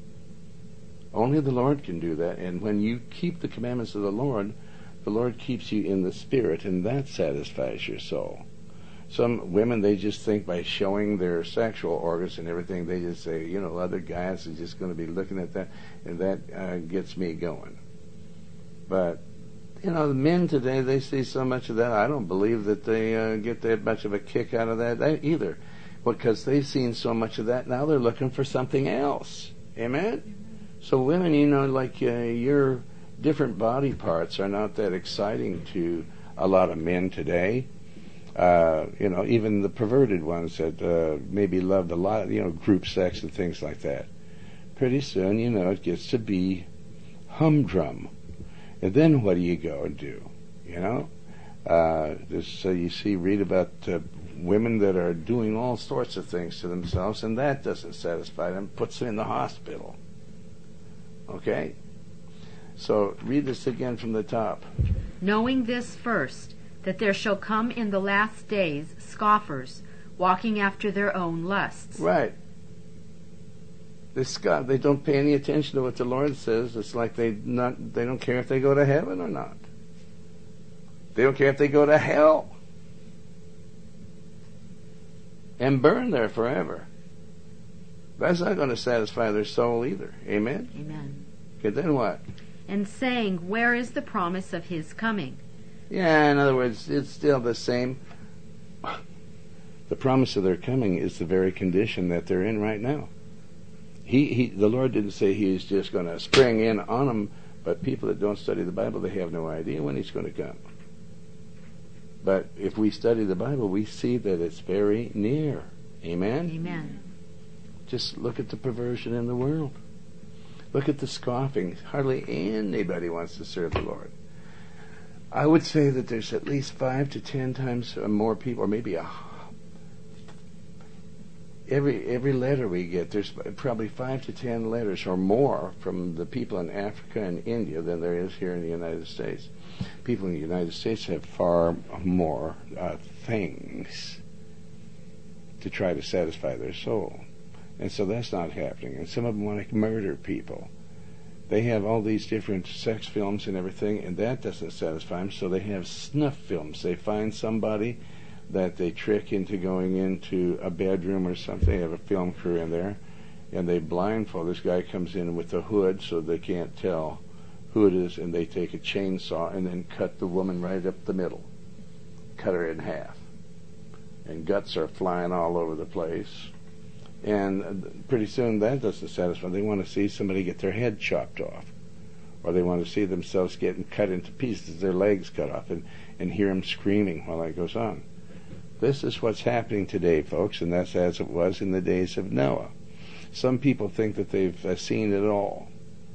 Only the Lord can do that. And when you keep the commandments of the Lord, the Lord keeps you in the Spirit, and that satisfies your soul. Some women, they just think by showing their sexual organs and everything, they just say, you know, other guys are just going to be looking at that, and that uh, gets me going. But you know, the men today, they see so much of that. I don't believe that they uh, get that much of a kick out of that either, because they've seen so much of that. Now they're looking for something else. Amen? So women, you know, like uh, your different body parts are not that exciting to a lot of men today. Uh, you know, even the perverted ones that uh, maybe loved a lot, you know, group sex and things like that. Pretty soon, you know, it gets to be humdrum. And then what do you go and do? You know, uh, this, uh, you see, read about uh, women that are doing all sorts of things to themselves, and that doesn't satisfy them. Puts them in the hospital. Okay, so read this again from the top. Knowing this first, that there shall come in the last days scoffers, walking after their own lusts. Right. They scoff. They don't pay any attention to what the Lord says. It's like they not. They don't care if they go to heaven or not. They don't care if they go to hell and burn there forever. That's not going to satisfy their soul either. Amen? Amen. Okay, then what? And saying, where is the promise of his coming? Yeah, in other words, it's still the same. The promise of their coming is the very condition that they're in right now. He, he, the Lord didn't say He's just going to spring in on them, but people that don't study the Bible, they have no idea when He's going to come. But if we study the Bible, we see that it's very near. Amen? Amen. Just look at the perversion in the world. Look at the scoffing. Hardly anybody wants to serve the Lord. I would say that there's at least five to ten times more people, or maybe a Every every letter we get, there's probably five to ten letters or more from the people in Africa and India than there is here in the United States. People in the United States have far more uh, things to try to satisfy their soul. And so that's not happening. And some of them want to murder people. They have all these different sex films and everything, and that doesn't satisfy them, so they have snuff films. They find somebody that they trick into going into a bedroom or something. They have a film crew in there, and they blindfold. This guy comes in with a hood so they can't tell who it is, and they take a chainsaw and then cut the woman right up the middle. Cut her in half. And guts are flying all over the place. And pretty soon that doesn't satisfy. They want to see somebody get their head chopped off. or they want to see themselves getting cut into pieces, their legs cut off, and, and hear them screaming while that goes on. This is what's happening today, folks, and that's as it was in the days of Noah. Some people think that they've uh, seen it all.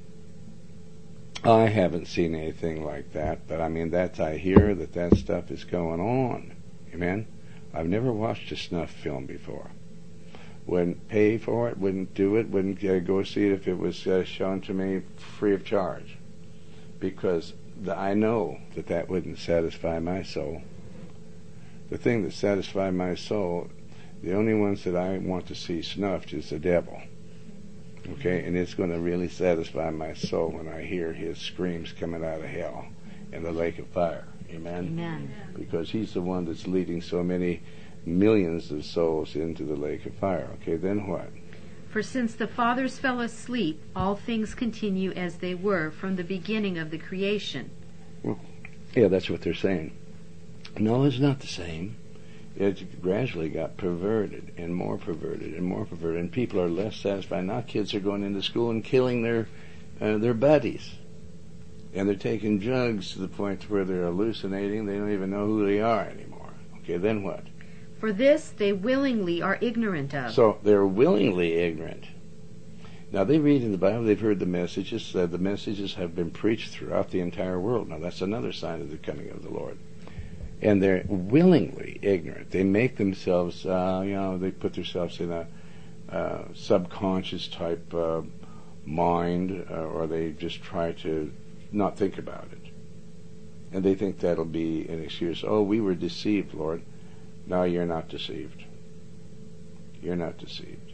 I haven't seen anything like that, but I mean, that I hear that that stuff is going on. Amen? I've never watched a snuff film before. Wouldn't pay for it, wouldn't do it, wouldn't uh, go see it if it was uh, shown to me free of charge. Because the, I know that that wouldn't satisfy my soul. The thing that satisfies my soul, the only ones that I want to see snuffed is the devil. Okay, and it's going to really satisfy my soul when I hear his screams coming out of hell in the lake of fire. Amen? Amen. Because he's the one that's leading so many millions of souls into the lake of fire. Okay, then what? For since the fathers fell asleep, all things continue as they were from the beginning of the creation. Well, yeah, that's what they're saying. No, it's not the same. It gradually got perverted and more perverted and more perverted, and people are less satisfied. Now kids are going into school and killing their uh, their buddies, and they're taking drugs to the point where they're hallucinating. They don't even know who they are anymore. Okay, then what? For this they willingly are ignorant of. So they're willingly ignorant. Now they read in the Bible, they've heard the messages. Uh, the messages have been preached throughout the entire world. Now that's another sign of the coming of the Lord. And they're willingly ignorant. They make themselves, uh, you know, they put themselves in a uh, subconscious type uh, mind, uh, or they just try to not think about it. And they think that'll be an excuse. Oh, we were deceived, Lord. No, you're not deceived. You're not deceived.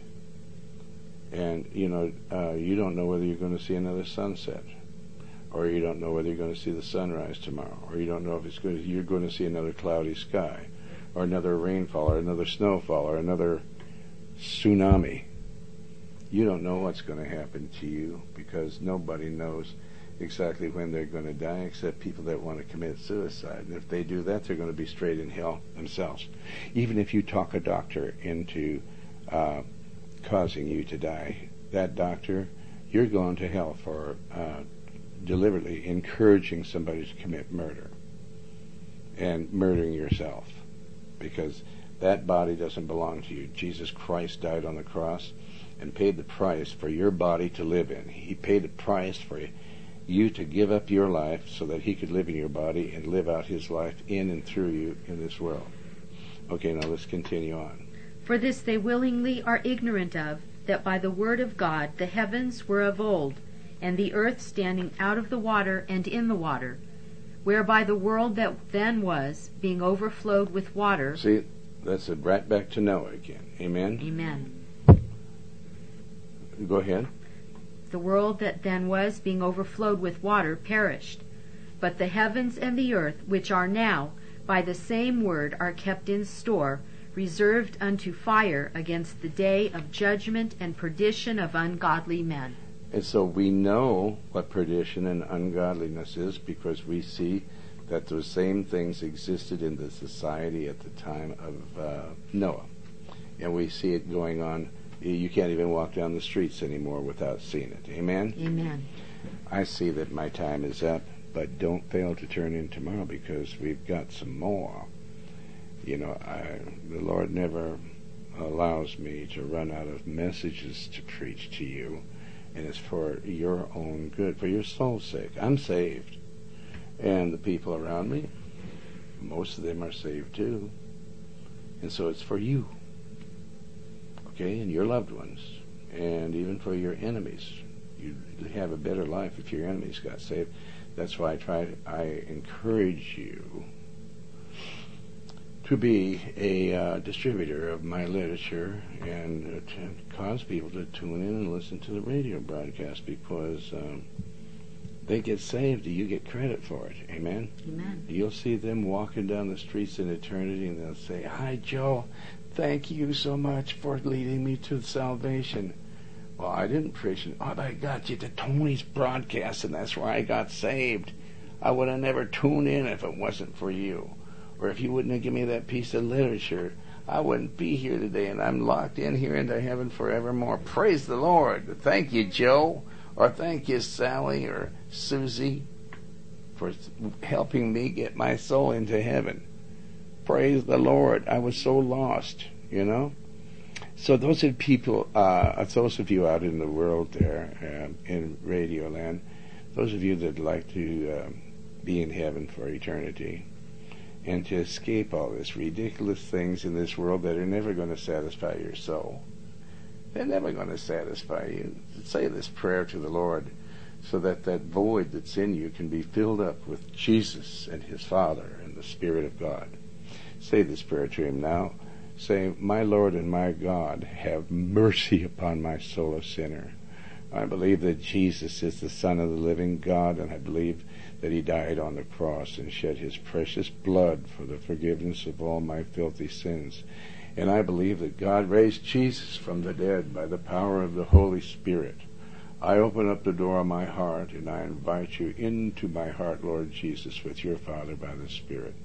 And, you know, uh, you don't know whether you're going to see another sunset. Or you don't know whether you're going to see the sunrise tomorrow, or you don't know if it's going to, you're going to see another cloudy sky, or another rainfall, or another snowfall, or another tsunami. You don't know what's going to happen to you, because nobody knows exactly when they're going to die, except people that want to commit suicide. And if they do that, they're going to be straight in hell themselves. Even if you talk a doctor into uh, causing you to die, that doctor, you're going to hell for uh, deliberately encouraging somebody to commit murder and murdering yourself, because that body doesn't belong to you. Jesus Christ died on the cross and paid the price for your body to live in. He paid the price for you to give up your life so that he could live in your body and live out his life in and through you in this world. Okay, now let's continue on. For this they willingly are ignorant of, that by the word of God the heavens were of old, and the earth standing out of the water and in the water, whereby the world that then was, being overflowed with water. See, that's it, right back to Noah again. Amen? Amen. Go ahead. The world that then was, being overflowed with water, perished. But the heavens and the earth, which are now, by the same word, are kept in store, reserved unto fire against the day of judgment and perdition of ungodly men. And so we know what perdition and ungodliness is, because we see that those same things existed in the society at the time of uh, Noah. And we see it going on. You can't even walk down the streets anymore without seeing it. Amen? Amen. I see that my time is up, but don't fail to turn in tomorrow, because we've got some more. You know, I, the Lord never allows me to run out of messages to preach to you. And it's for your own good, for your soul's sake. I'm saved. And the people around me, most of them are saved too. And so it's for you. Okay? And your loved ones. And even for your enemies. You'd have a better life if your enemies got saved. That's why I try to, I encourage you to be a uh, distributor of my literature, and uh, to cause people to tune in and listen to the radio broadcast, because um, they get saved, you get credit for it. Amen? Amen. You'll see them walking down the streets in eternity, and they'll say, "Hi, Joe, thank you so much for leading me to salvation." Well, I didn't preach it. Oh, I got you to Tony's broadcast, and that's where I got saved. I would have never tuned in if it wasn't for you. Or if you wouldn't have given me that piece of literature, I wouldn't be here today, and I'm locked in here into heaven forevermore. Praise the Lord. Thank you, Joe. Or thank you, Sally or Susie, for helping me get my soul into heaven. Praise the Lord. I was so lost, you know. So those are people, uh, those of you out in the world there, uh, in Radio Land, those of you that like to uh, be in heaven for eternity, and to escape all this ridiculous things in this world that are never going to satisfy your soul. They're never going to satisfy you. Say this prayer to the Lord so that that void that's in you can be filled up with Jesus and His Father and the Spirit of God. Say this prayer to Him now. Say, my Lord and my God, have mercy upon my soul, a sinner. I believe that Jesus is the Son of the living God, and I believe that He died on the cross and shed His precious blood for the forgiveness of all my filthy sins. And I believe that God raised Jesus from the dead by the power of the Holy Spirit. I open up the door of my heart, and I invite you into my heart, Lord Jesus, with your Father by the Spirit.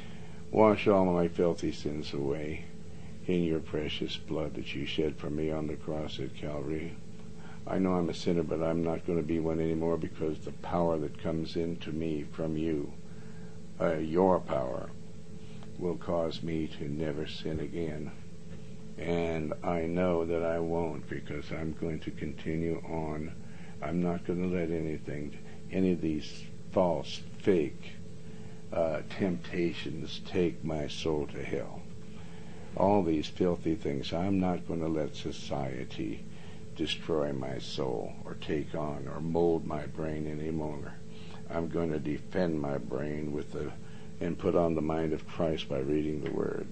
Wash all my filthy sins away in your precious blood that you shed for me on the cross at Calvary. I know I'm a sinner, but I'm not going to be one anymore, because the power that comes into me from you, uh, your power, will cause me to never sin again. And I know that I won't, because I'm going to continue on. I'm not going to let anything, any of these false, fake uh, temptations take my soul to hell. All these filthy things, I'm not going to let society destroy my soul or take on or mold my brain any longer. I'm going to defend my brain with the and put on the mind of Christ by reading the Word.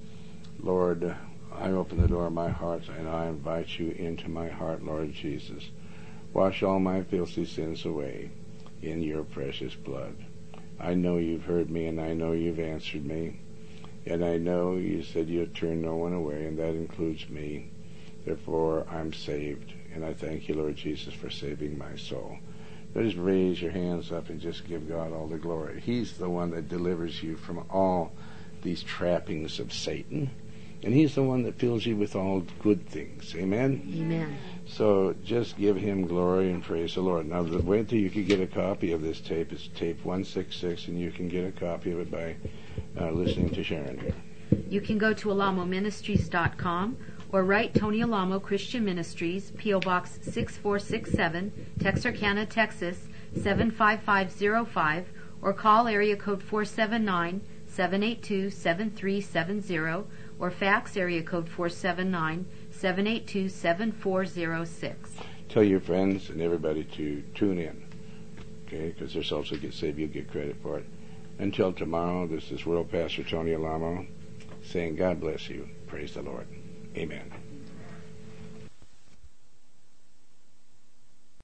Lord, I open the door of my heart and I invite you into my heart, Lord Jesus. Wash all my filthy sins away in your precious blood. I know you've heard me, and I know you've answered me, and I know you said you'd turn no one away, and that includes me. Therefore, I'm saved, and I thank you, Lord Jesus, for saving my soul. Just raise your hands up and just give God all the glory. He's the one that delivers you from all these trappings of Satan, and He's the one that fills you with all good things. Amen? Amen. So just give Him glory and praise the Lord. Now, the way that you can get a copy of this tape is tape one sixty-six, and you can get a copy of it by uh, listening to Sharon here. You can go to alamo ministries dot com or write Tony Alamo Christian Ministries, P O Box six four six seven, Texarkana, Texas seven five five zero five, or call area code four seven nine, seven eight two, seven three seven zero, or fax area code four seven nine, seven eight two, seven four zero six. Tell your friends and everybody to tune in, okay, because there's also get saved, you'll get credit for it. Until tomorrow, this is World Pastor Tony Alamo saying God bless you. Praise the Lord. Amen.